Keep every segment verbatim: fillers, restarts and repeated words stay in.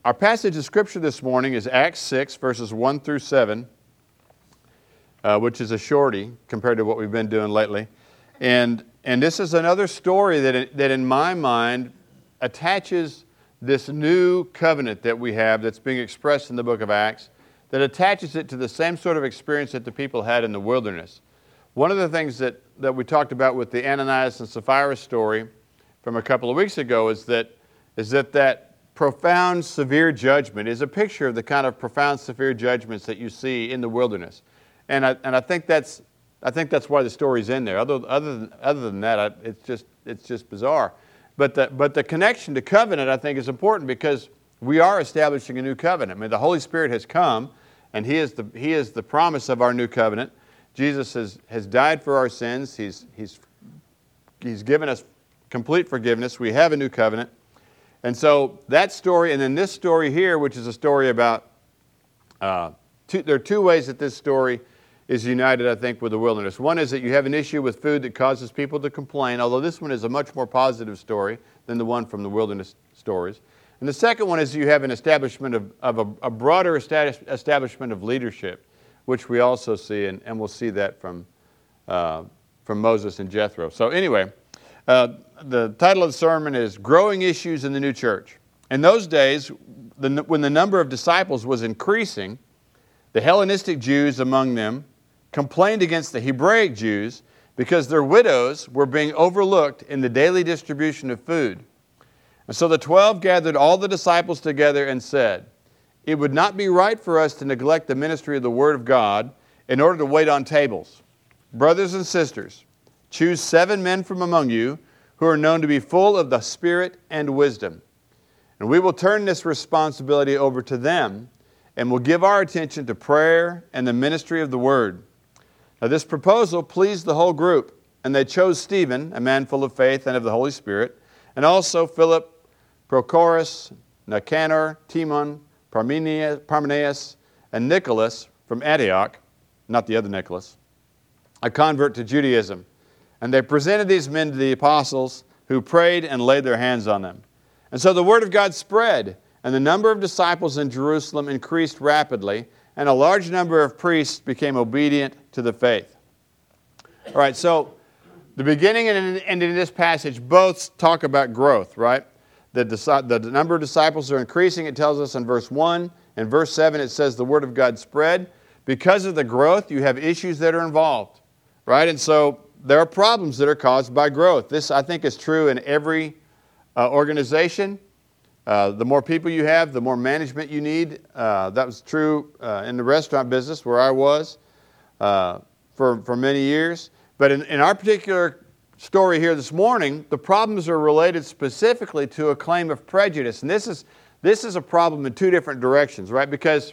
our passage of Scripture this morning is Acts six, verses one through seven, uh, which is a shorty compared to what we've been doing lately. And and this is another story that, that in my mind attaches this new covenant that we have that's being expressed in the book of Acts, that attaches it to the same sort of experience that the people had in the wilderness. One of the things that, that we talked about with the Ananias and Sapphira story from a couple of weeks ago is that is that that profound, severe judgment is a picture of the kind of profound, severe judgments that you see in the wilderness. And I, and I think that's I think that's why the story's in there. Other, other, than, other than that, I, it's just it's just bizarre. But the, but the connection to covenant, I think, is important because we are establishing a new covenant. I mean, the Holy Spirit has come, and He is the He is the promise of our new covenant. Jesus has, has died for our sins. He's He's He's given us complete forgiveness. We have a new covenant. And so that story, and then this story here, which is a story about, uh, two, there are two ways that this story is united, I think, with the wilderness. One is that you have an issue with food that causes people to complain, although this one is a much more positive story than the one from the wilderness stories. And the second one is you have an establishment of, of a, a broader establishment of leadership, which we also see, and, and we'll see that from, uh, from Moses and Jethro. So anyway, uh, the title of the sermon is Growing Issues in the New Church. In those days, the, when the number of disciples was increasing, the Hellenistic Jews among them complained against the Hebraic Jews because their widows were being overlooked in the daily distribution of food. And so the twelve gathered all the disciples together and said, "It would not be right for us to neglect the ministry of the Word of God in order to wait on tables. Brothers and sisters, choose seven men from among you who are known to be full of the Spirit and wisdom. And we will turn this responsibility over to them and will give our attention to prayer and the ministry of the Word." Now this proposal pleased the whole group, and they chose Stephen, a man full of faith and of the Holy Spirit, and also Philip, Prochorus, Nicanor, Timon, Parmenas, and Nicholas from Antioch, not the other Nicholas, a convert to Judaism. And they presented these men to the apostles, who prayed and laid their hands on them. And so the word of God spread, and the number of disciples in Jerusalem increased rapidly, and a large number of priests became obedient to the faith. All right, so the beginning and end of this passage both talk about growth, right? The, the number of disciples are increasing, it tells us in verse one. In verse seven, it says the word of God spread. Because of the growth, you have issues that are involved, right? And so there are problems that are caused by growth. This, I think, is true in every uh, organization. Uh, the more people you have, the more management you need. Uh, that was true uh, in the restaurant business where I was uh, for, for many years. But in, in our particular story here this morning, the problems are related specifically to a claim of prejudice. And this is, this is a problem in two different directions, right? Because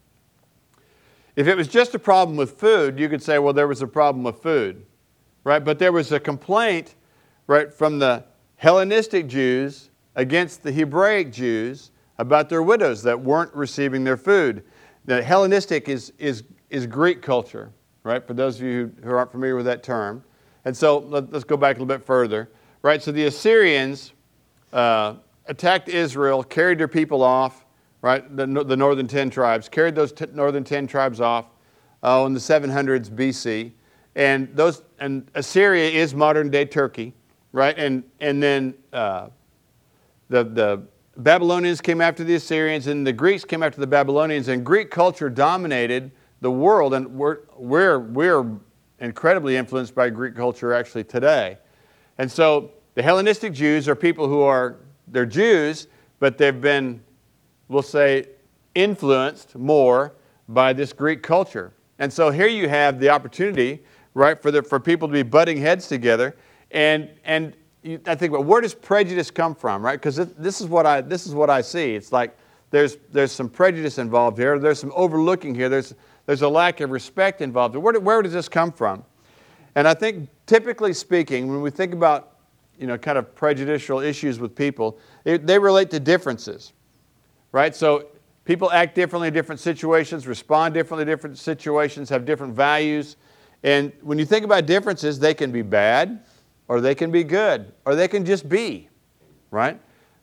if it was just a problem with food, you could say, well, there was a problem with food, right? But there was a complaint, right, from the Hellenistic Jews against the Hebraic Jews about their widows that weren't receiving their food. The Hellenistic is, is, is Greek culture, right? For those of you who aren't familiar with that term. And so let, let's go back a little bit further, right? So the Assyrians uh, attacked Israel, carried their people off, right? The, the northern ten tribes, carried those t- northern ten tribes off uh, in the seven hundreds B C. And those and Assyria is modern day Turkey, right? And and then uh, The, the Babylonians came after the Assyrians, and the Greeks came after the Babylonians, and Greek culture dominated the world, and we're, we're, we're incredibly influenced by Greek culture actually today. And so the Hellenistic Jews are people who are, they're Jews, but they've been, we'll say, influenced more by this Greek culture. And so here you have the opportunity, right, for, the, for people to be butting heads together, and and I think, well, where does prejudice come from, right? Because this is what I this is what I see. It's like there's there's some prejudice involved here. There's some overlooking here. There's there's a lack of respect involved. Where where does this come from? And I think, typically speaking, when we think about, you know, kind of prejudicial issues with people, they, they relate to differences, right? So people act differently in different situations, respond differently in different situations, have different values, and when you think about differences, they can be bad, or they can be good, or they can just be, right?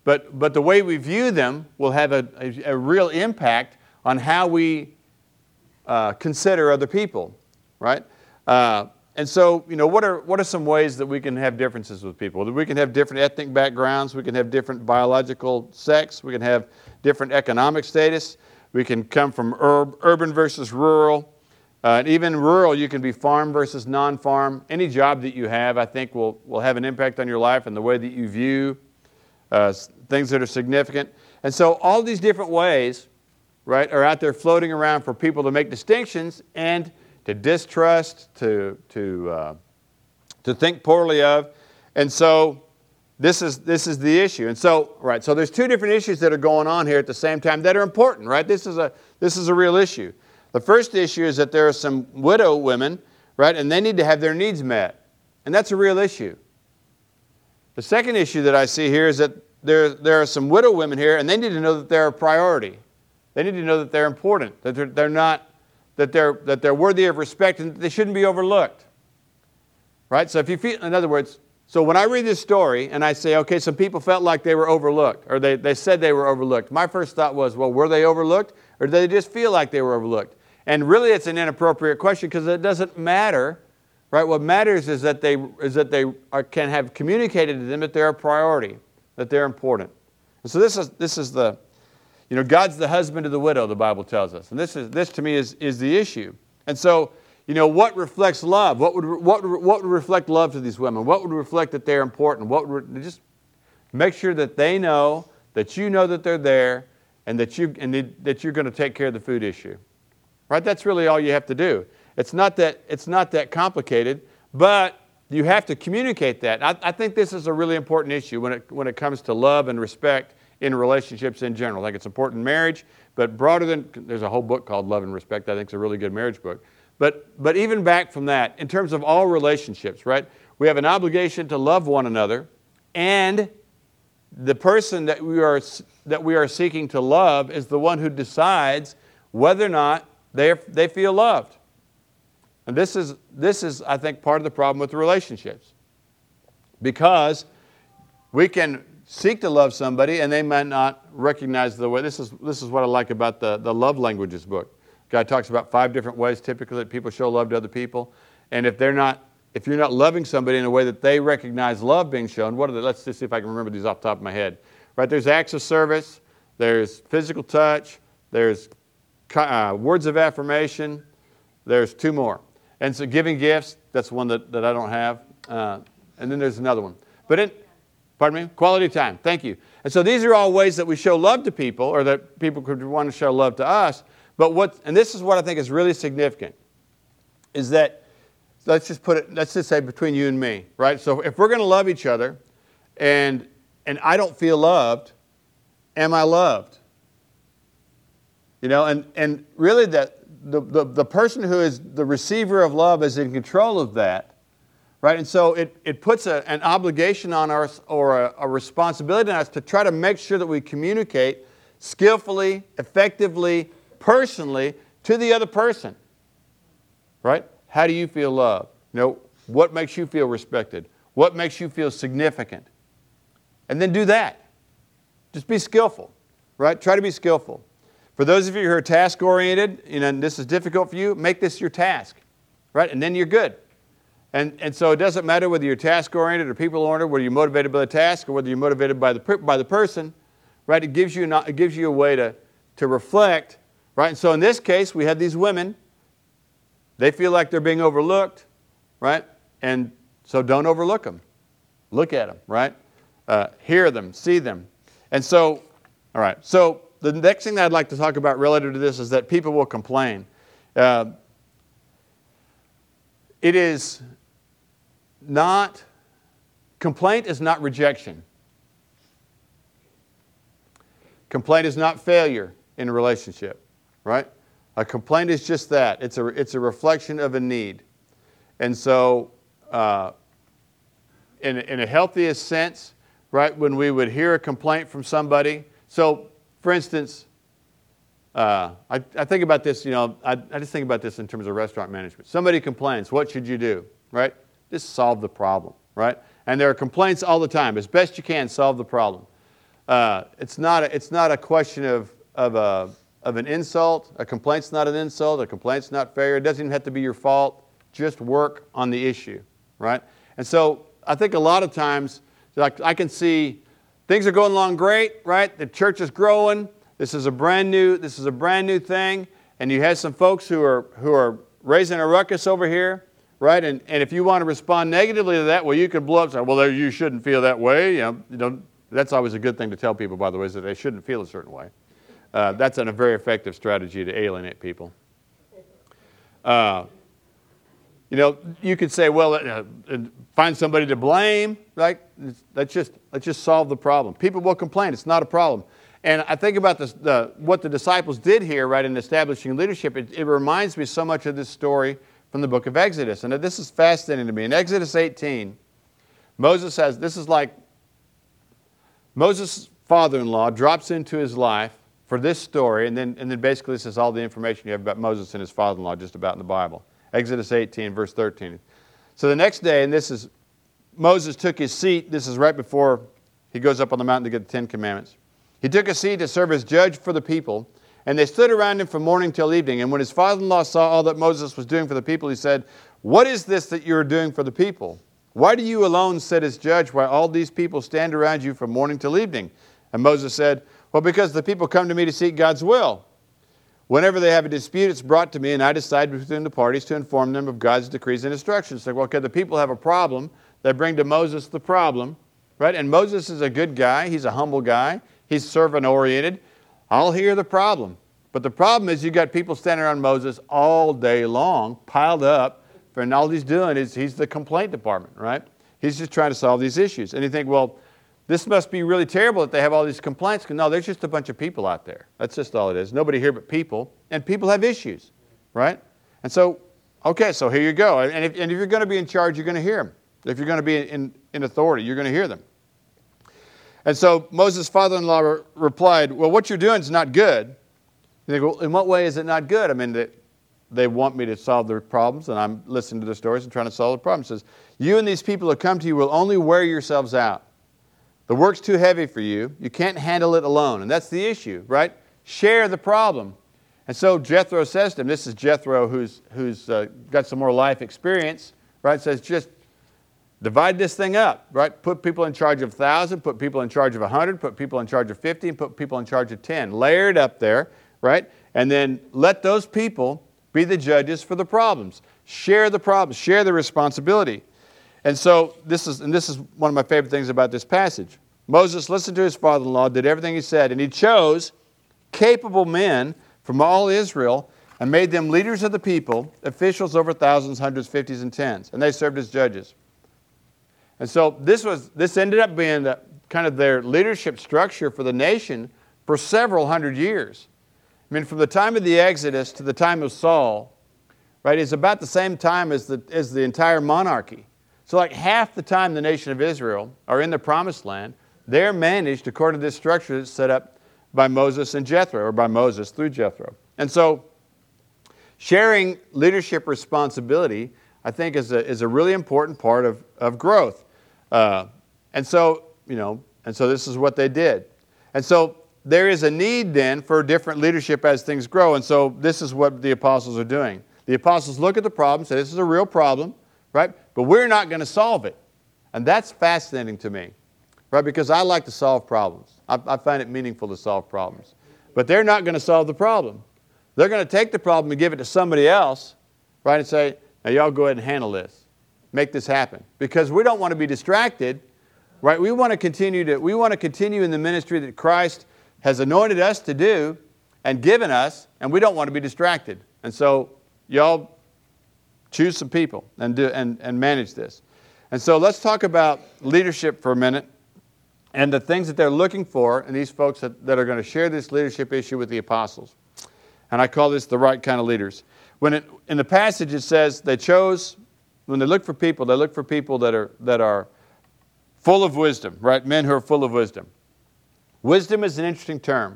but, but the way we view them will have a, a, a real impact on how we uh, consider other people, right? Uh, and so, you know, what are, what are some ways that we can have differences with people? We can have different ethnic backgrounds. We can have different biological sex. We can have different economic status. We can come from ur- urban versus rural. Uh, and even rural, you can be farm versus non-farm. Any job that you have, I think, will, will have an impact on your life and the way that you view uh, things that are significant. And so all these different ways, right, are out there floating around for people to make distinctions and to distrust, to, to, uh, to think poorly of. And so this is, this is the issue. And so, right, so there's two different issues that are going on here at the same time that are important, right? This is a, this is a real issue. The first issue is that there are some widow women, right, and they need to have their needs met. And that's a real issue. The second issue that I see here is that there, there are some widow women here, and they need to know that they're a priority. They need to know that they're important, that they're, they're not, that they're, that they're worthy of respect, and that they shouldn't be overlooked. Right? So if you feel, in other words, so when I read this story and I say, okay, some people felt like they were overlooked, or they, they said they were overlooked, my first thought was, well, were they overlooked, or did they just feel like they were overlooked? And really it's an inappropriate question because it doesn't matter, right? What matters is that they, is that they are, can have communicated to them that they're a priority, that they're important. And so this is, this is the, you know, God's the husband of the widow, the Bible tells us. And this is, this to me is, is the issue. And so, you know, what reflects love? What would, what, what would reflect love to these women? What would reflect that they're important? What would, just make sure that they know, that you know that they're there, and that, you, and that you're going to take care of the food issue. Right? That's really all you have to do. It's not that, it's not that complicated, but you have to communicate that. I, I think this is a really important issue when it, when it comes to love and respect in relationships in general. I think it's important in marriage, but broader than, there's a whole book called Love and Respect. I think it's a really good marriage book. But, but even back from that, in terms of all relationships, right? We have an obligation to love one another, and the person that we are, that we are seeking to love is the one who decides whether or not they, they feel loved. And this is, this is, I think, part of the problem with the relationships. Because we can seek to love somebody and they might not recognize the way. This is, this is what I like about the, the Love Languages book. Guy talks about five different ways typically that people show love to other people. And if they're not, if you're not loving somebody in a way that they recognize love being shown, what are they? Let's just see if I can remember these off the top of my head. Right, there's acts of service, there's physical touch, there's uh, words of affirmation, there's two more. And so giving gifts, that's one that, that I don't have. Uh, and then there's another one. But in, pardon me? Quality time. Thank you. And so these are all ways that we show love to people, or that people could want to show love to us. But what, and this is what I think is really significant, is that, let's just put it, let's just say between you and me, right? So if we're going to love each other, and and I don't feel loved, am I loved? You know, and, and really that the, the, the person who is the receiver of love is in control of that, right? And so it, it puts a, an obligation on us, or a, a responsibility on us to try to make sure that we communicate skillfully, effectively, personally to the other person, right? How do you feel loved? You know, what makes you feel respected? What makes you feel significant? And then do that. Just be skillful, right? Try to be skillful. For those of you who are task-oriented, you know, and this is difficult for you, make this your task, right? And then you're good. And, and so it doesn't matter whether you're task-oriented or people-oriented, whether you're motivated by the task or whether you're motivated by the, by the person, right? It gives you, not, it gives you a way to, to reflect, right? And so in this case, we have these women. They feel like they're being overlooked, right? And so don't overlook them. Look at them, right? Uh, hear them, see them. And so, all right, so the next thing that I'd like to talk about relative to this is that people will complain. Uh, it is not, complaint is not rejection. Complaint is not failure in a relationship, right? A complaint is just that. It's a, it's a reflection of a need. And so, uh, in, in a healthiest sense, right, when we would hear a complaint from somebody. So, for instance, uh, I, I think about this, you know, I, I just think about this in terms of restaurant management. Somebody complains, what should you do, right? Just solve the problem, right? And there are complaints all the time. As best you can, solve the problem. Uh, it's not a, it's not a question of of a of an insult. A complaint's not an insult. A complaint's not failure. It doesn't even have to be your fault. Just work on the issue, right? And so I think a lot of times, like I can see things are going along great, right? The church is growing. This is a brand new this is a brand new thing, and you have some folks who are who are raising a ruckus over here, right? And and if you want to respond negatively to that, well, you could blow up. Say, well, you shouldn't feel that way. You know, you know, that's always a good thing to tell people, by the way, is that they shouldn't feel a certain way. Uh, that's a very effective strategy to alienate people. Uh, you know, you could say, well, uh, find somebody to blame, right? Let's just let's just solve the problem. People will complain. It's not a problem. And I think about this, the, what the disciples did here, right, in establishing leadership. It, it reminds me so much of this story from the book of Exodus. And this is fascinating to me. In Exodus eighteen, Moses has, this is like Moses' father-in-law drops into his life for this story, and then, and then basically this is all the information you have about Moses and his father-in-law just about in the Bible. Exodus eighteen, verse thirteen. So the next day, and this is, Moses took his seat. This is right before he goes up on the mountain to get the Ten Commandments. He took a seat to serve as judge for the people, and they stood around him from morning till evening. And when his father-in-law saw all that Moses was doing for the people, he said, "What is this that you are doing for the people? Why do you alone sit as judge while all these people stand around you from morning till evening?" And Moses said, "Well, because the people come to me to seek God's will. Whenever they have a dispute, it's brought to me, and I decide between the parties to inform them of God's decrees and instructions." Like, well, okay, the people have a problem. They bring to Moses the problem, right? And Moses is a good guy. He's a humble guy. He's servant-oriented. I'll hear the problem. But the problem is you've got people standing around Moses all day long, piled up, and all he's doing is he's the complaint department, right? He's just trying to solve these issues. And you think, well, this must be really terrible that they have all these complaints. No, there's just a bunch of people out there. That's just all it is. Nobody here but people. And people have issues, right? And so, okay, so here you go. And if, and if you're going to be in charge, you're going to hear them. If you're going to be in, in authority, you're going to hear them. And so Moses' father-in-law re- replied, "Well, what you're doing is not good." You think, well, in what way is it not good? I mean, they, they want me to solve their problems, and I'm listening to their stories and trying to solve the problems. It says, "You and these people who come to you will only wear yourselves out. The work's too heavy for you. You can't handle it alone." And that's the issue, right? Share the problem. And so Jethro says to him, this is Jethro who's, who's uh, got some more life experience, right? Says, just divide this thing up, right? Put people in charge of one thousand, put people in charge of one hundred, put people in charge of fifty, and put people in charge of ten. Layer it up there, right? And then let those people be the judges for the problems. Share the problems. Share the responsibility. And so this is, and this is one of my favorite things about this passage. Moses listened to his father-in-law, did everything he said, and he chose capable men from all Israel and made them leaders of the people, officials over thousands, hundreds, fifties, and tens. And they served as judges. And so this was this ended up being the, kind of their leadership structure for the nation for several hundred years. I mean, from the time of the Exodus to the time of Saul, right, is about the same time as the, as the entire monarchy. So like half the time the nation of Israel are in the Promised Land, they're managed according to this structure that's set up by Moses and Jethro, or by Moses through Jethro. And so sharing leadership responsibility, I think, is a, is a really important part of, of growth. Uh, and so, you know, and so this is what they did. And so there is a need then for different leadership as things grow. And so this is what the apostles are doing. The apostles look at the problem, say this is a real problem, right? But we're not going to solve it. And that's fascinating to me, right? Because I like to solve problems. I, I find it meaningful to solve problems. But they're not going to solve the problem. They're going to take the problem and give it to somebody else, right? And say, now y'all go ahead and handle this. Make this happen. Because we don't want to be distracted, right? We want to continue to, we want to continue in the ministry that Christ has anointed us to do and given us, and we don't want to be distracted. And so y'all choose some people and do and, and manage this. And so let's talk about leadership for a minute and the things that they're looking for in these folks that, that are going to share this leadership issue with the apostles. And I call this the right kind of leaders. When it, in the passage it says they chose, when they look for people, they look for people that are that are full of wisdom, right? Men who are full of wisdom. Wisdom is an interesting term.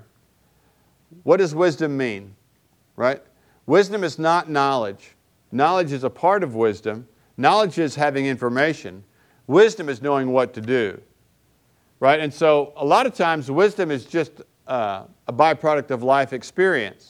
What does wisdom mean, right? Wisdom is not knowledge. Knowledge is a part of wisdom. Knowledge is having information. Wisdom is knowing what to do. right? And so a lot of times wisdom is just uh, a byproduct of life experience.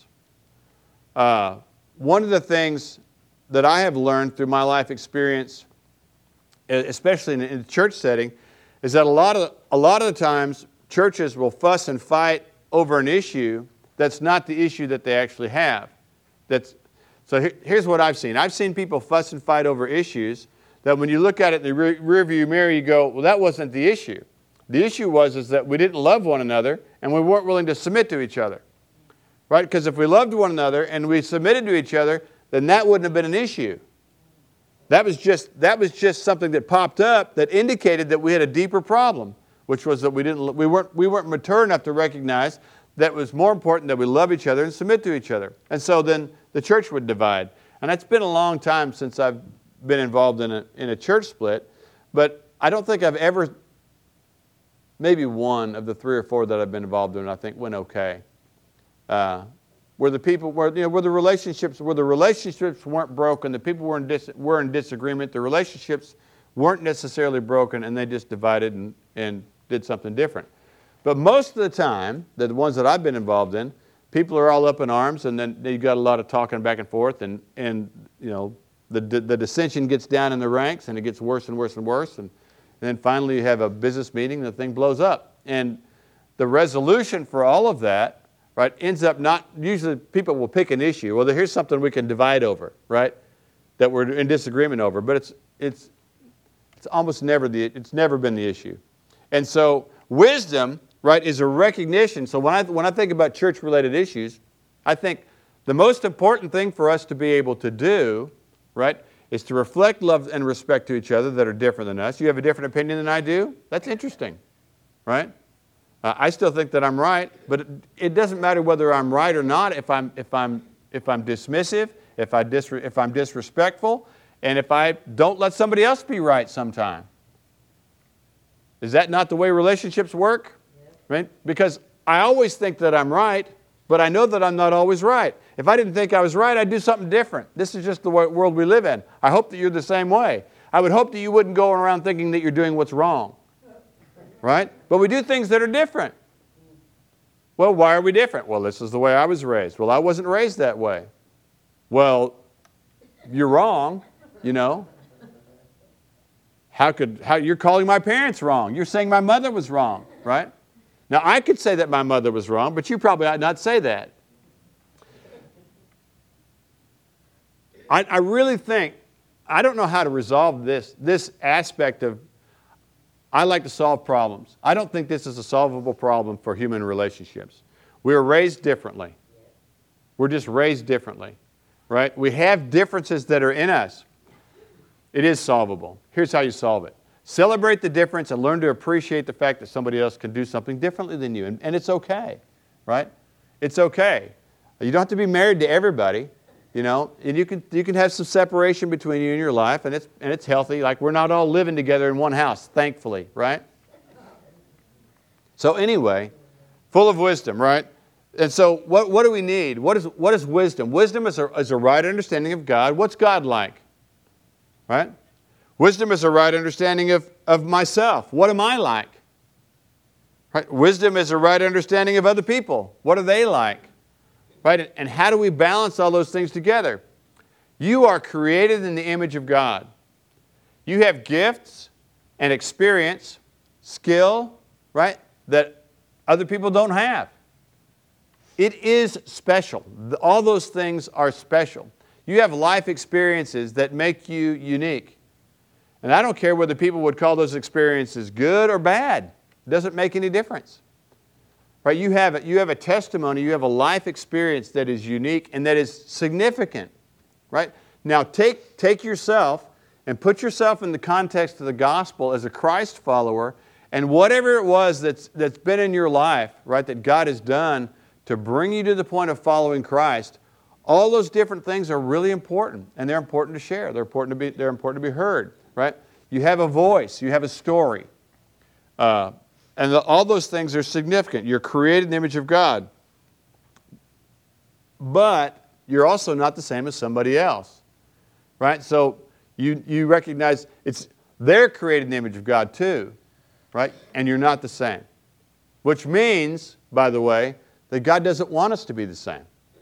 Uh, one of the things that I have learned through my life experience, especially in a church setting, is that a lot of a lot of the times churches will fuss and fight over an issue that's not the issue that they actually have. That's so. Here, here's what I've seen. I've seen people fuss and fight over issues that, when you look at it in the rear, rear view mirror, you go, "Well, that wasn't the issue. The issue was is that we didn't love one another and we weren't willing to submit to each other, right? Because if we loved one another and we submitted to each other, then that wouldn't have been an issue." That was just that was just something that popped up that indicated that we had a deeper problem, which was that we didn't we weren't we weren't mature enough to recognize that it was more important that we love each other and submit to each other. And so then the church would divide. And it's been a long time since I've been involved in a in a church split, but I don't think I've ever, maybe one of the three or four that I've been involved in, I think went okay. Uh, Where the people were, you know, where the relationships, where the relationships weren't broken, the people were in dis, were in disagreement. The relationships weren't necessarily broken, and they just divided and, and did something different. But most of the time, the ones that I've been involved in, people are all up in arms, and then you got a lot of talking back and forth, and and you know the the dissension gets down in the ranks, and it gets worse and worse and worse, and, and then finally you have a business meeting, and the thing blows up, and the resolution for all of that, right, ends up not, usually people will pick an issue. Well, here's something we can divide over, right, that we're in disagreement over. But it's it's it's almost never the, it's never been the issue. And so wisdom, right, is a recognition. So when I when I think about church-related issues, I think the most important thing for us to be able to do, right, is to reflect love and respect to each other that are different than us. You have a different opinion than I do? That's interesting, right? Uh, I still think that I'm right, but it, it doesn't matter whether I'm right or not if I'm if I'm if I'm dismissive, if I dis, if I'm disrespectful, and if I don't let somebody else be right sometime. Is that not the way relationships work? Yeah. Right? Because I always think that I'm right, but I know that I'm not always right. If I didn't think I was right, I'd do something different. This is just the world we live in. I hope that you're the same way. I would hope that you wouldn't go around thinking that you're doing what's wrong. Right? But we do things that are different. Well, why are we different? Well, this is the way I was raised. Well, I wasn't raised that way. Well, you're wrong, you know. How could, how, you're calling my parents wrong. You're saying my mother was wrong, right? Now, I could say that my mother was wrong, but you probably ought not say that. I, I really think, I don't know how to resolve this, this aspect of, I like to solve problems. I don't think this is a solvable problem for human relationships. We are raised differently. We're just raised differently, right? We have differences that are in us. It is solvable. Here's how you solve it. Celebrate the difference and learn to appreciate the fact that somebody else can do something differently than you. And, and it's okay, right? It's okay. You don't have to be married to everybody. You know, and you can you can have some separation between you and your life, and it's and it's healthy. Like, we're not all living together in one house, thankfully, right? So anyway, full of wisdom, right? And so what what do we need? What is what is wisdom? Wisdom is a is a right understanding of God. What's God like? Right? Wisdom is a right understanding of, of myself. What am I like? Right? Wisdom is a right understanding of other people. What are they like? Right? And how do we balance all those things together? You are created in the image of God. You have gifts and experience, skill, right, that other people don't have. It is special. All those things are special. You have life experiences that make you unique. And I don't care whether people would call those experiences good or bad. It doesn't make any difference. Right? You have a, you have a testimony, you have a life experience that is unique and that is significant. Right? Now take, take yourself and put yourself in the context of the gospel as a Christ follower, and whatever it was that's, that's been in your life, right, that God has done to bring you to the point of following Christ, all those different things are really important, and they're important to share. They're important to be, they're important to be heard. Right? You have a voice. You have a story. Uh, And the, all those things are significant. You're created in the image of God. But you're also not the same as somebody else. Right? So you, you recognize it's they're created in the image of God too. right? And you're not the same. Which means, by the way, that God doesn't want us to be the same.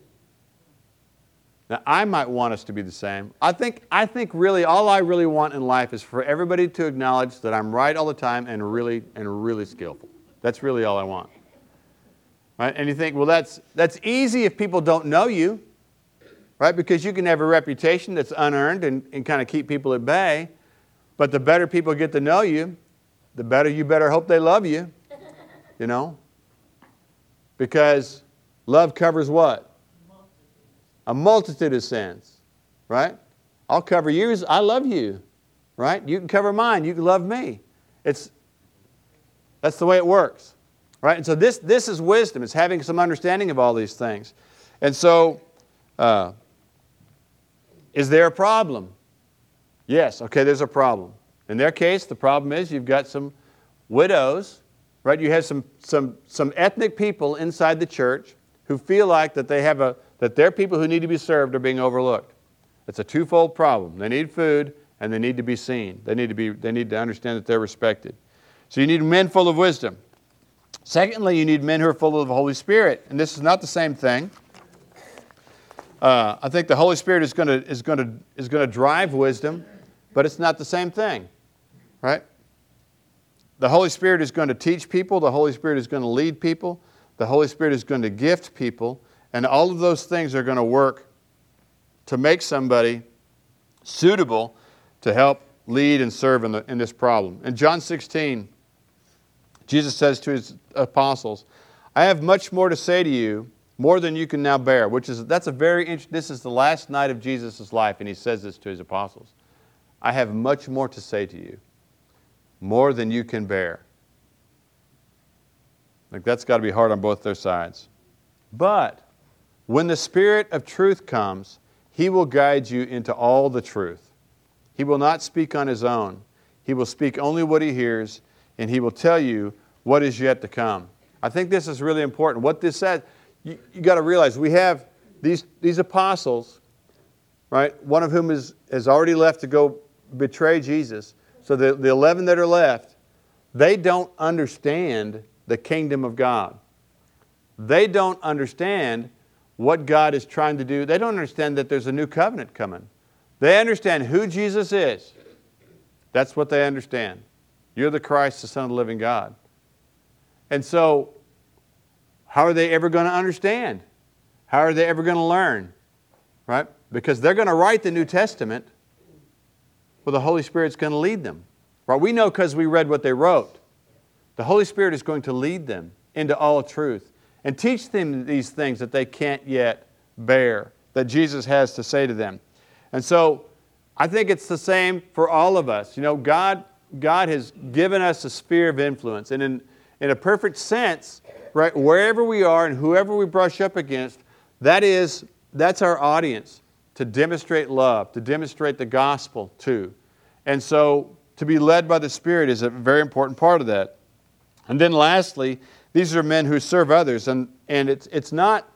Now, I might want us to be the same. I think, I think really all I really want in life is for everybody to acknowledge that I'm right all the time and really, and really skillful. That's really all I want. Right? And you think, well, that's, that's easy if people don't know you, right? Because you can have a reputation that's unearned and, and kind of keep people at bay. But the better people get to know you, the better you better hope they love you, you know? Because love covers what? A multitude of sins, right? I'll cover yours. I love you, right? You can cover mine. You can love me. It's, that's the way it works, right? And so this, this is wisdom. It's having some understanding of all these things. And so, uh, is there a problem? Yes, okay, there's a problem. In their case, the problem is you've got some widows, right? You have some, some, some ethnic people inside the church who feel like that they have a that their people who need to be served are being overlooked. It's a twofold problem. They need food and they need to be seen. They need to be, they need to understand that they're respected. So you need men full of wisdom. Secondly, you need men who are full of the Holy Spirit. And this is not the same thing. Uh, I think the Holy Spirit is going to is going to is going to drive wisdom, but it's not the same thing, right? The Holy Spirit is going to teach people. The Holy Spirit is going to lead people. The Holy Spirit is going to gift people. And all of those things are going to work to make somebody suitable to help lead and serve in, the, in this problem. In John sixteen, Jesus says to his apostles, I have much more to say to you, more than you can now bear. Which is, that's a very interesting, this is the last night of Jesus' life, and he says this to his apostles. I have much more to say to you, more than you can bear. Like that's got to be hard on both their sides. But when the Spirit of truth comes, He will guide you into all the truth. He will not speak on His own. He will speak only what He hears, and He will tell you what is yet to come. I think this is really important. What this said, you, you got to realize we have these, these apostles, right? One of whom is, has already left to go betray Jesus. So the, the eleven that are left, they don't understand the kingdom of God. They don't understand what God is trying to do. They don't understand that there's a new covenant coming. They understand who Jesus is. That's what they understand. You're the Christ, the Son of the living God. And so, how are they ever going to understand? How are they ever going to learn? Right? Because they're going to write the New Testament, well, the Holy Spirit's going to lead them. Right? We know because we read what they wrote. The Holy Spirit is going to lead them into all truth and teach them these things that they can't yet bear, that Jesus has to say to them. And so I think it's the same for all of us. You know, God, God has given us a sphere of influence. And in, in a perfect sense, right, wherever we are and whoever we brush up against, that is, that's our audience to demonstrate love, to demonstrate the gospel to. And so to be led by the Spirit is a very important part of that. And then lastly, these are men who serve others. And, and it's, it's not,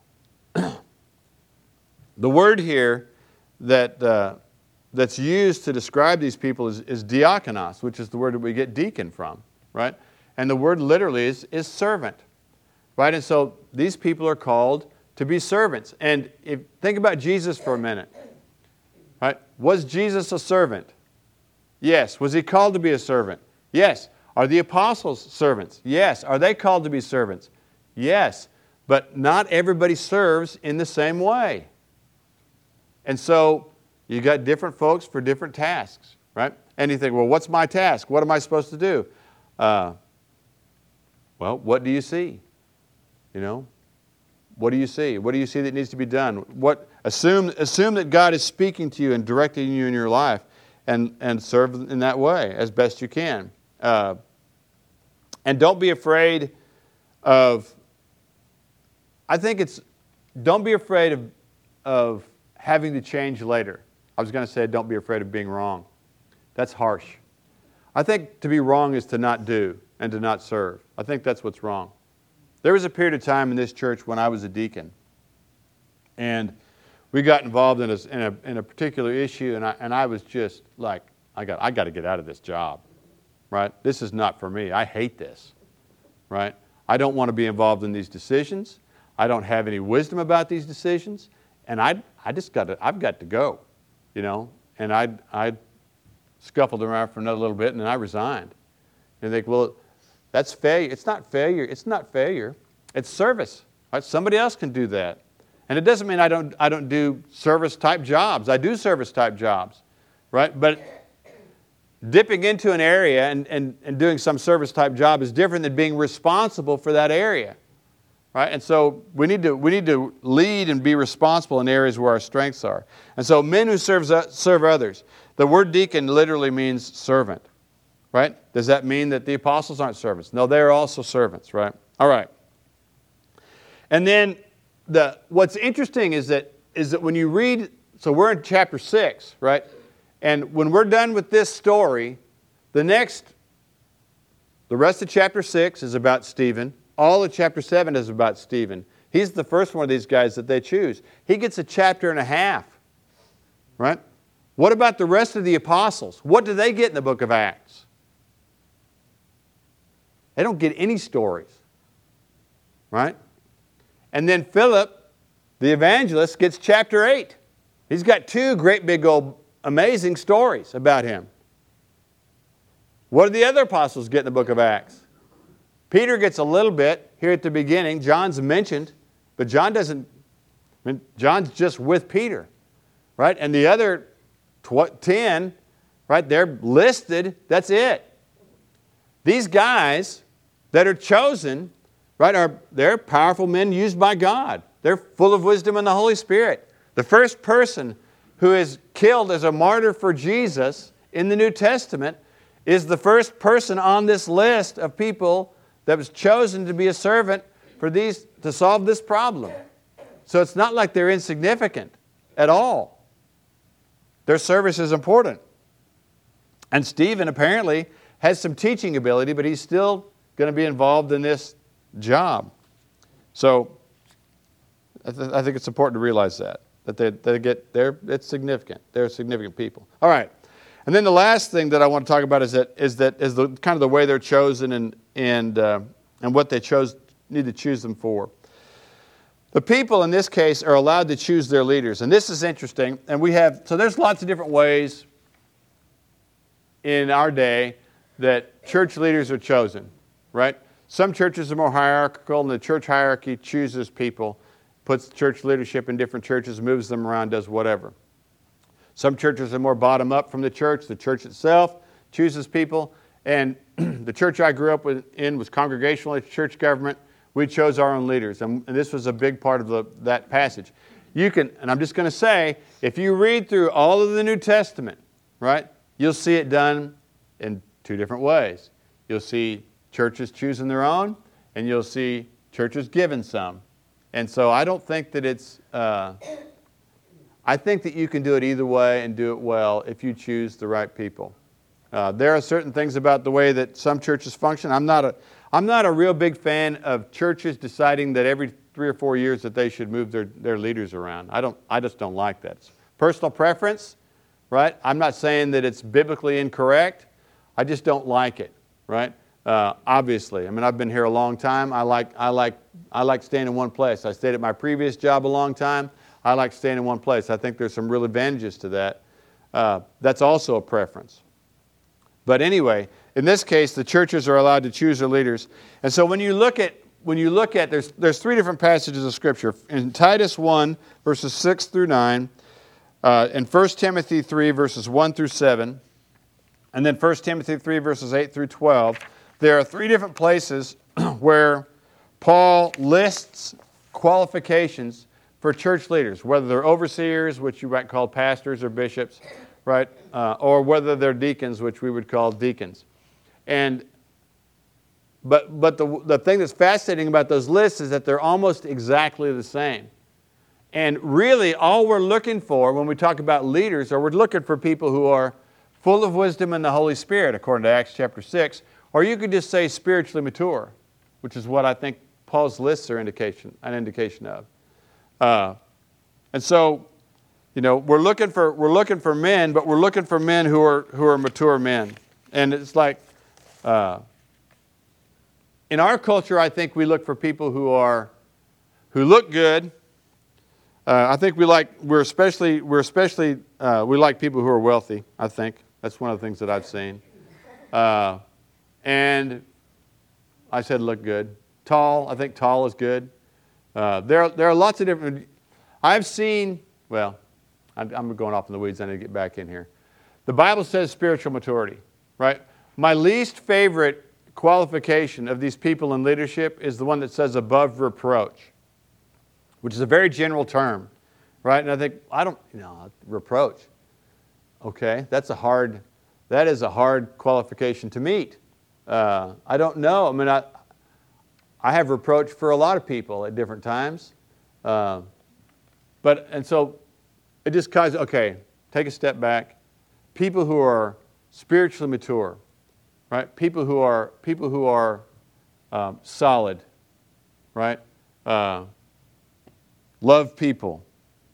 the word here that, uh, that's used to describe these people is, is diakonos, which is the word that we get deacon from, right? And the word literally is, is servant, right? And so these people are called to be servants. And if think about Jesus for a minute, right? Was Jesus a servant? Yes. Was He called to be a servant? Yes. Are the apostles servants? Yes. Are they called to be servants? Yes. But not everybody serves in the same way. And so you got different folks for different tasks, right? And you think, well, what's my task? What am I supposed to do? Uh, well, what do you see? You know, what do you see? What do you see that needs to be done? What assume assume that God is speaking to you and directing you in your life, and and serve in that way as best you can. Uh, and don't be afraid of. I think it's don't be afraid of of having to change later. I was going to say don't be afraid of being wrong. That's harsh. I think to be wrong is to not do and to not serve. I think that's what's wrong. There was a period of time in this church when I was a deacon, and we got involved in a, in a, in a particular issue, and I, and I was just like, I got, I got to get out of this job. right? This is not for me. I hate this, right? I don't want to be involved in these decisions. I don't have any wisdom about these decisions, and I, I just got to, I've got to go, you know. And I, I scuffled around for another little bit, and then I resigned. And they think, well, that's failure. It's not failure. It's not failure. It's service. Right? Somebody else can do that. And it doesn't mean I don't, I don't do service-type jobs. I do service-type jobs, right? But dipping into an area and, and, and doing some service-type job is different than being responsible for that area, right? And so we need to, we need to lead and be responsible in areas where our strengths are. And so men who serve, serve others. The word deacon literally means servant, right? Does that mean that the apostles aren't servants? No, they're also servants, right? All right. And then the what's interesting is that is that when you read, so we're in chapter six, right? And when we're done with this story, the next, the rest of chapter six is about Stephen. All of chapter seven is about Stephen. He's the first one of these guys that they choose. He gets a chapter and a half, right? What about the rest of the apostles? What do they get in the book of Acts? They don't get any stories, right? And then Philip, the evangelist, gets chapter eight. He's got two great big old amazing stories about him. What do the other apostles get in the book of Acts? Peter gets a little bit here at the beginning. John's mentioned, but John doesn't, I mean, John's just with Peter, right? And the other tw- ten, right, they're listed. That's it. These guys that are chosen, right, are they're powerful men used by God. They're full of wisdom and the Holy Spirit. The first person who is killed as a martyr for Jesus in the New Testament is the first person on this list of people that was chosen to be a servant for these to solve this problem. So it's not like they're insignificant at all. Their service is important. And Stephen apparently has some teaching ability, but he's still going to be involved in this job. So I, th- I think it's important to realize that, that they, they get, they're, it's significant. They're significant people. All right. And then the last thing that I want to talk about is that is that is the kind of the way they're chosen and and uh, and what they chose need to choose them for. The people in this case are allowed to choose their leaders, and this is interesting. And we have so there's lots of different ways in our day that church leaders are chosen, right? Some churches are more hierarchical, and the church hierarchy chooses people, puts church leadership in different churches, moves them around, does whatever. Some churches are more bottom up from the church. The church itself chooses people. And the church I grew up with, in was Congregational church government. We chose our own leaders. And, and this was a big part of the, that passage. You can, and I'm just going to say, if you read through all of the New Testament, right, you'll see it done in two different ways. You'll see churches choosing their own, and you'll see churches giving some. And so I don't think that it's... Uh, I think that you can do it either way and do it well if you choose the right people. Uh, there are certain things about the way that some churches function. I'm not a, I'm not a real big fan of churches deciding that every three or four years that they should move their, their leaders around. I don't. I just don't like that. It's personal preference, right? I'm not saying that it's biblically incorrect. I just don't like it, right? Uh, obviously, I mean, I've been here a long time. I like, I like, I like staying in one place. I stayed at my previous job a long time. I like staying in one place. I think there's some real advantages to that. Uh, that's also a preference. But anyway, in this case, the churches are allowed to choose their leaders. And so when you look at, when you look at, there's, there's three different passages of Scripture. In Titus one, verses six through nine, uh, in First Timothy three, verses one through seven, and then First Timothy three, verses eight through twelve, there are three different places where Paul lists qualifications for church leaders, whether they're overseers, which you might call pastors or bishops, right? Uh, or whether they're deacons, which we would call deacons. And but but the the thing that's fascinating about those lists is that they're almost exactly the same. And really, all we're looking for when we talk about leaders, or we're looking for people who are full of wisdom and the Holy Spirit, according to Acts chapter six, or you could just say spiritually mature, which is what I think Paul's lists are indication an indication of. Uh, and so, you know, we're looking for we're looking for men, but we're looking for men who are who are mature men. And it's like Uh, in our culture, I think we look for people who are, who look good. Uh, I think we like, we're especially, we're especially, uh, we like people who are wealthy, I think. That's one of the things that I've seen. Uh, and I said look good. Tall, I think tall is good. Uh, there, there are lots of different, I've seen, well, I'm, I'm going off in the weeds, I need to get back in here. The Bible says spiritual maturity, right? My least favorite qualification of these people in leadership is the one that says above reproach, which is a very general term, right? And I think, I don't, you know, reproach. Okay, that's a hard, that is a hard qualification to meet. Uh, I don't know. I mean, I, I have reproach for a lot of people at different times. Uh, but, and so it just causes, okay, take a step back. People who are spiritually mature, right? People who are, people who are um, solid, right? Uh, love people.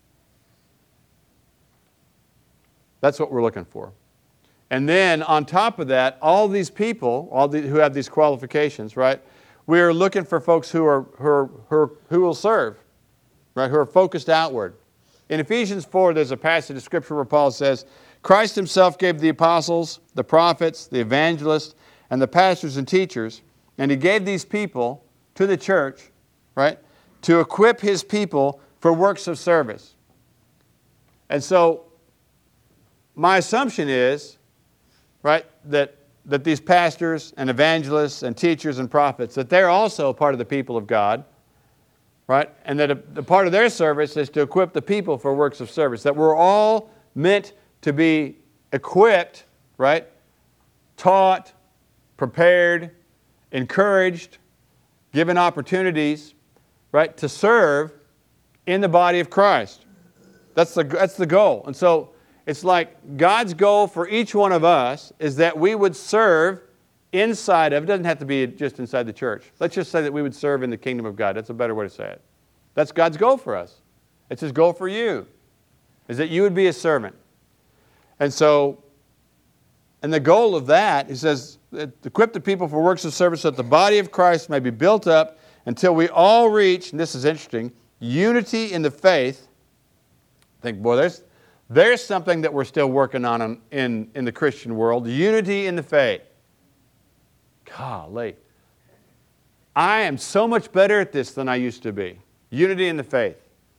That's what we're looking for. And then on top of that, all these people, all the, who have these qualifications, right? We're looking for folks who are, who are, who are, who will serve, right? Who are focused outward. In Ephesians four, there's a passage of Scripture where Paul says, Christ himself gave the apostles, the prophets, the evangelists, and the pastors and teachers, and he gave these people to the church, right? To equip his people for works of service. And so, my assumption is, right, that, that these pastors and evangelists and teachers and prophets, that they're also part of the people of God, right? And that a, the part of their service is to equip the people for works of service. That we're all meant to be equipped, right? Taught, prepared, encouraged, given opportunities, right? To serve in the body of Christ. That's the, that's the goal. And so, it's like God's goal for each one of us is that we would serve inside of, it doesn't have to be just inside the church. Let's just say that we would serve in the kingdom of God. That's a better way to say it. That's God's goal for us. It's His goal for you, is that you would be a servant. And so, and the goal of that, He says, equip the people for works of service so that the body of Christ may be built up until we all reach, and this is interesting, unity in the faith. I think, boy, there's... There's something that we're still working on in, in the Christian world, unity in the faith. Golly. I am so much better at this than I used to be. Unity in the faith.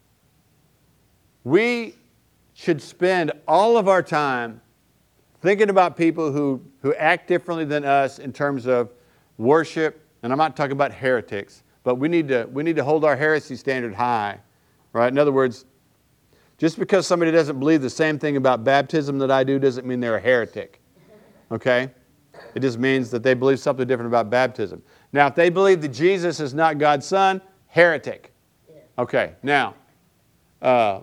We should spend all of our time thinking about people who, who act differently than us in terms of worship. And I'm not talking about heretics, but we need to, we need to hold our heresy standard high. Right? In other words, just because somebody doesn't believe the same thing about baptism that I do doesn't mean they're a heretic. Okay? It just means that they believe something different about baptism. Now, if they believe that Jesus is not God's Son, heretic. Okay, now, uh,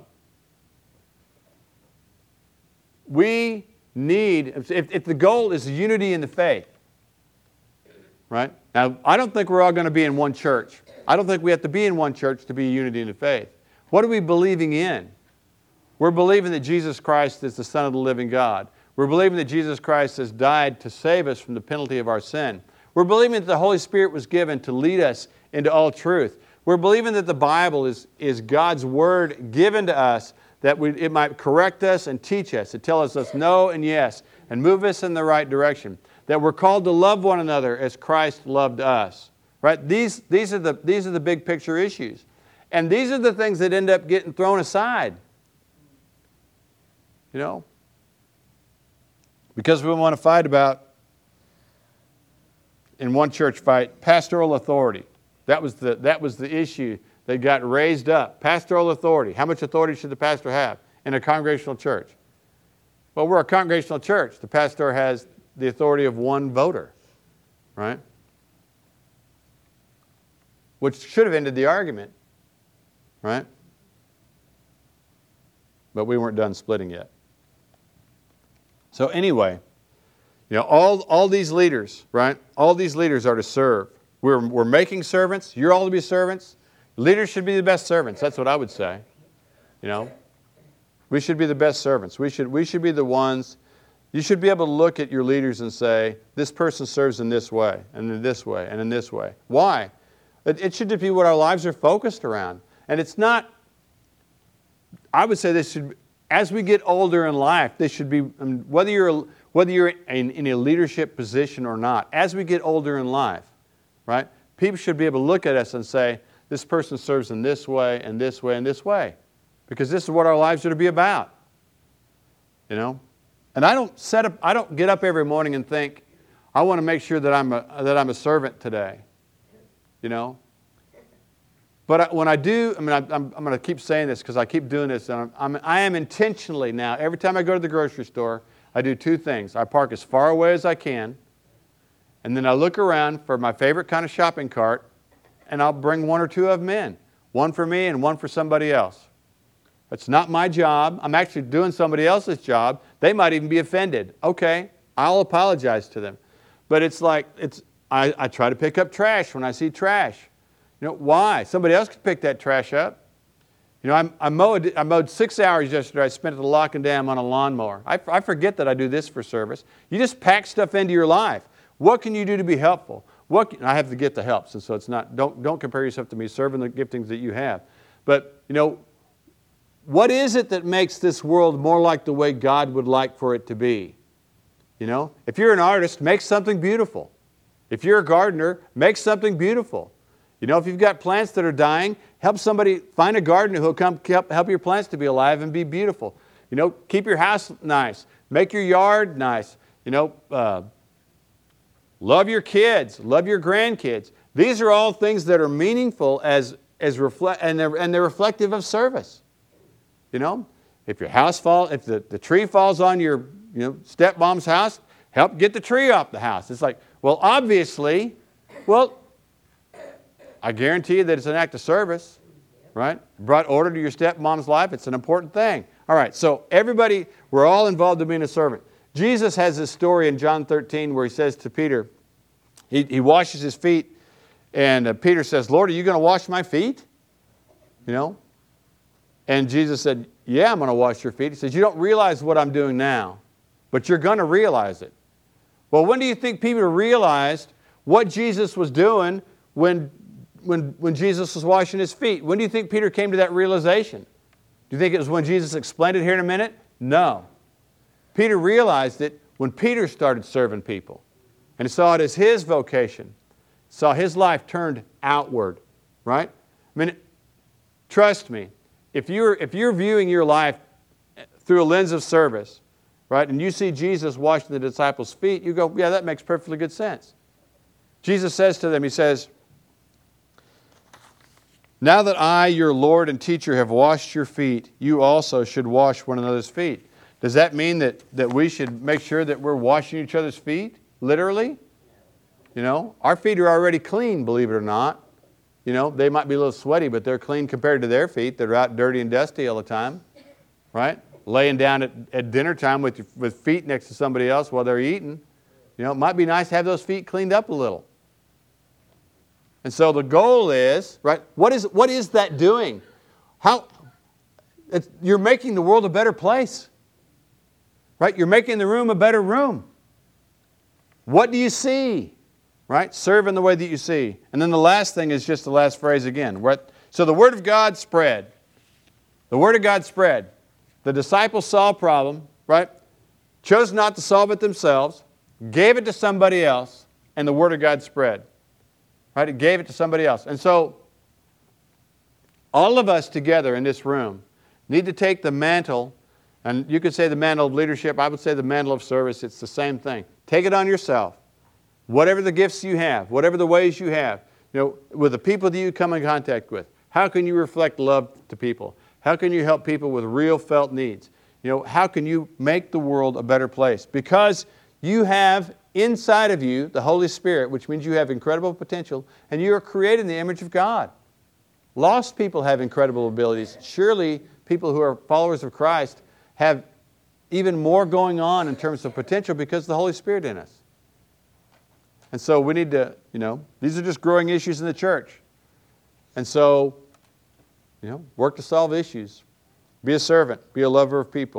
we need, if, if the goal is unity in the faith, right? Now, I don't think we're all going to be in one church. I don't think we have to be in one church to be unity in the faith. What are we believing in? We're believing that Jesus Christ is the Son of the living God. We're believing that Jesus Christ has died to save us from the penalty of our sin. We're believing that the Holy Spirit was given to lead us into all truth. We're believing that the Bible is, is God's Word given to us that we, it might correct us and teach us. It tells us no and yes and move us in the right direction. That we're called to love one another as Christ loved us. Right? These, these, are the, these are the big picture issues. And these are the things that end up getting thrown aside. You know? Because we want to fight about, in one church fight, pastoral authority. That was the, that was the issue that got raised up. Pastoral authority. How much authority should the pastor have in a congregational church? Well, we're a congregational church. The pastor has the authority of one voter, right? Which should have ended the argument, right? But we weren't done splitting yet. So anyway, you know, all, all these leaders, right? All these leaders are to serve. We're, we're making servants. You're all to be servants. Leaders should be the best servants. That's what I would say. You know, we should be the best servants. We should, we should be the ones You should be able to look at your leaders and say, this person serves in this way, and in this way, and in this way. Why? It, it should be what our lives are focused around. And it's not, I would say this should, as we get older in life, this should be, whether you're, whether you're in, in a leadership position or not, as we get older in life, right, people should be able to look at us and say, this person serves in this way, and this way, and this way. Because this is what our lives are to be about. You know? And I don't set up, I don't get up every morning and think, I want to make sure that I'm a, that I'm a servant today. You know? But I, when I do, I mean, I, I'm, I'm going to keep saying this because I keep doing this. And I'm, I'm, I am intentionally now, every time I go to the grocery store, I do two things. I park as far away as I can, and then I look around for my favorite kind of shopping cart, and I'll bring one or two of them in. One for me and one for somebody else. It's not my job. I'm actually doing somebody else's job. They might even be offended. Okay, I'll apologize to them. But it's like, it's, I, I try to pick up trash when I see trash. You know, why? Somebody else could pick that trash up. You know, I, I, mowed, I mowed six hours yesterday. I spent it at the Lock and Dam on a lawnmower. I, I forget that I do this for service. You just pack stuff into your life. What can you do to be helpful? What can, I have to get the help, so it's not, don't, don't compare yourself to me, serving the giftings that you have. But, you know, what is it that makes this world more like the way God would like for it to be? You know, if you're an artist, make something beautiful. If you're a gardener, make something beautiful. You know, if you've got plants that are dying, help somebody, find a gardener who will come help your plants to be alive and be beautiful. You know, keep your house nice. Make your yard nice. You know, uh, love your kids. Love your grandkids. These are all things that are meaningful as, as reflect, and they're, and they're reflective of service. You know, if your house falls, if the, the tree falls on your, you know, stepmom's house, help get the tree off the house. It's like, well, obviously, well, I guarantee you that it's an act of service, right? Brought order to your stepmom's life. It's an important thing. All right, so everybody, we're all involved in being a servant. Jesus has this story in John thirteen where he says to Peter, he, he washes his feet, and uh, Peter says, Lord, are you going to wash my feet? You know? And Jesus said, yeah, I'm going to wash your feet. He says, you don't realize what I'm doing now, but you're going to realize it. Well, when do you think Peter realized what Jesus was doing when, when, when Jesus was washing his feet? When do you think Peter came to that realization? Do you think it was when Jesus explained it here in a minute? No. Peter realized it when Peter started serving people. And he saw it as his vocation. Saw his life turned outward, right? I mean, trust me. If you're, if you're viewing your life through a lens of service, right, and you see Jesus washing the disciples' feet, you go, yeah, that makes perfectly good sense. Jesus says to them, he says, now that I, your Lord and teacher, have washed your feet, you also should wash one another's feet. Does that mean that, that we should make sure that we're washing each other's feet? Literally? You know, our feet are already clean, believe it or not. You know, they might be a little sweaty, but they're clean compared to their feet. They're out dirty and dusty all the time, right? Laying down at, at dinner time with, your, with feet next to somebody else while they're eating. You know, it might be nice to have those feet cleaned up a little. And so the goal is, right, what is, what is that doing? How, it's, you're making the world a better place, right? You're making the room a better room. What do you see? Right? Serve in the way that you see. And then the last thing is just the last phrase again. So the Word of God spread. The Word of God spread. The disciples saw a problem, right? Chose not to solve it themselves, gave it to somebody else, and the Word of God spread. Right? It gave it to somebody else. And so all of us together in this room need to take the mantle, and you could say the mantle of leadership, I would say the mantle of service, it's the same thing. Take it on yourself. Whatever the gifts you have, whatever the ways you have, you know, with the people that you come in contact with, how can you reflect love to people? How can you help people with real felt needs? You know, how can you make the world a better place? Because you have inside of you the Holy Spirit, which means you have incredible potential, and you are created in the image of God. Lost people have incredible abilities. Surely people who are followers of Christ have even more going on in terms of potential because of the Holy Spirit in us. And so we need to, you know, these are just growing issues in the church. And so, you know, work to solve issues. Be a servant. Be a lover of people.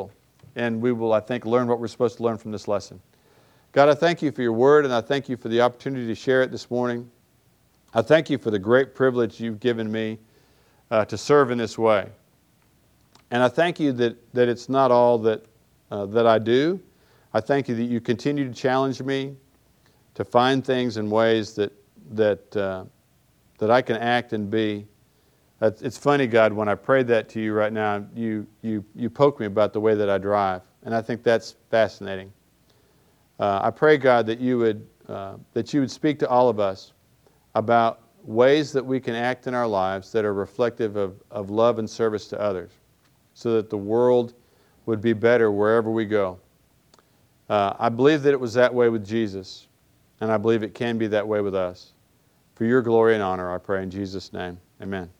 and we will, I think, learn what we're supposed to learn from this lesson. God, I thank you for your word, and I thank you for the opportunity to share it this morning. I thank you for the great privilege you've given me uh, to serve in this way. And I thank you that, that it's not all that, uh, that I do. I thank you that you continue to challenge me to find things and ways that, that, uh, that I can act and be. It's funny, God, when I prayed that to you right now, you, you, you poke me about the way that I drive. And I think that's fascinating. Uh, I pray, God, that you would, uh, that you would speak to all of us about ways that we can act in our lives that are reflective of, of love and service to others, so that the world would be better wherever we go. Uh, I believe that it was that way with Jesus, and I believe it can be that way with us. For your glory and honor, I pray in Jesus' name. Amen.